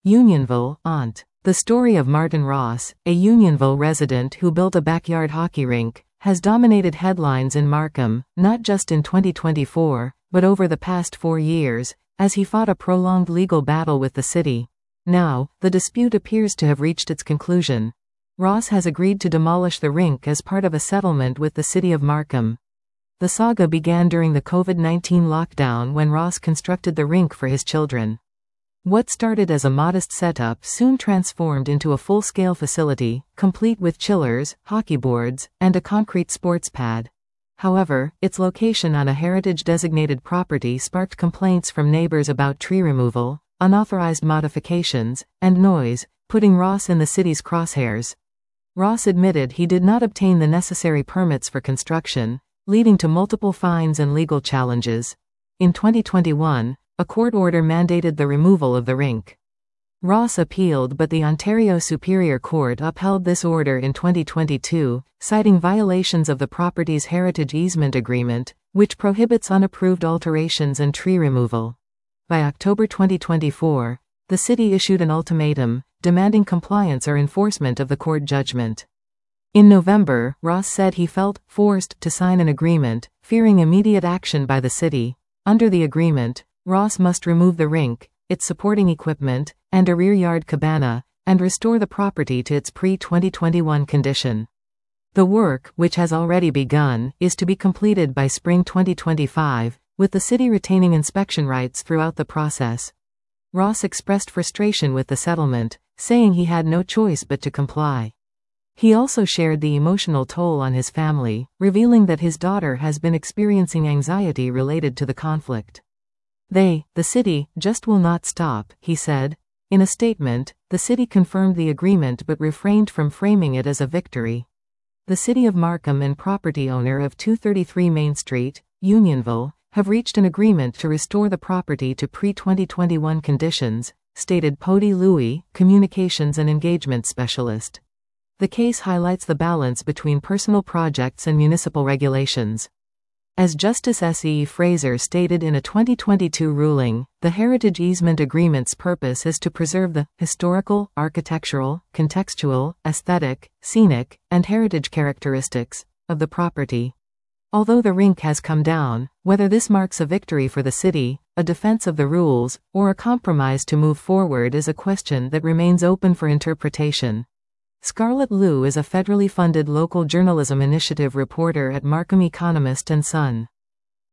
Unionville, Ont. The story of Martin Ross, a Unionville resident who built a backyard hockey rink, has dominated headlines in Markham, not just in 2024, but over the past 4 years, as he fought a prolonged legal battle with the city. Now, the dispute appears to have reached its conclusion. Ross has agreed to demolish the rink as part of a settlement with the city of Markham. The saga began during the COVID-19 lockdown when Ross constructed the rink for his children. What started as a modest setup soon transformed into a full-scale facility, complete with chillers, hockey boards, and a concrete sports pad. However, its location on a heritage-designated property sparked complaints from neighbors about tree removal, unauthorized modifications, and noise, putting Ross in the city's crosshairs. Ross admitted he did not obtain the necessary permits for construction, leading to multiple fines and legal challenges. In 2021, a court order mandated the removal of the rink. Ross appealed, but the Ontario Superior Court upheld this order in 2022, citing violations of the property's heritage easement agreement, which prohibits unapproved alterations and tree removal. By October 2024, the city issued an ultimatum, demanding compliance or enforcement of the court judgment. In November, Ross said he felt forced to sign an agreement, fearing immediate action by the city. Under the agreement, Ross must remove the rink, its supporting equipment, and a rear yard cabana, and restore the property to its pre-2021 condition. The work, which has already begun, is to be completed by spring 2025, with the city retaining inspection rights throughout the process. Ross expressed frustration with the settlement, saying he had no choice but to comply. He also shared the emotional toll on his family, revealing that his daughter has been experiencing anxiety related to the conflict. The city, just will not stop, he said. In a statement, the city confirmed the agreement but refrained from framing it as a victory. The city of Markham and property owner of 233 Main Street, Unionville, have reached an agreement to restore the property to pre-2021 conditions, stated Pody Louie, communications and engagement specialist. The case highlights the balance between personal projects and municipal regulations. As Justice S.E. Fraser stated in a 2022 ruling, the Heritage Easement Agreement's purpose is to preserve the historical, architectural, contextual, aesthetic, scenic, and heritage characteristics of the property. Although the rink has come down, whether this marks a victory for the city, a defense of the rules, or a compromise to move forward is a question that remains open for interpretation. Scarlett Liu is a federally funded local journalism initiative reporter at Markham Economist and Son.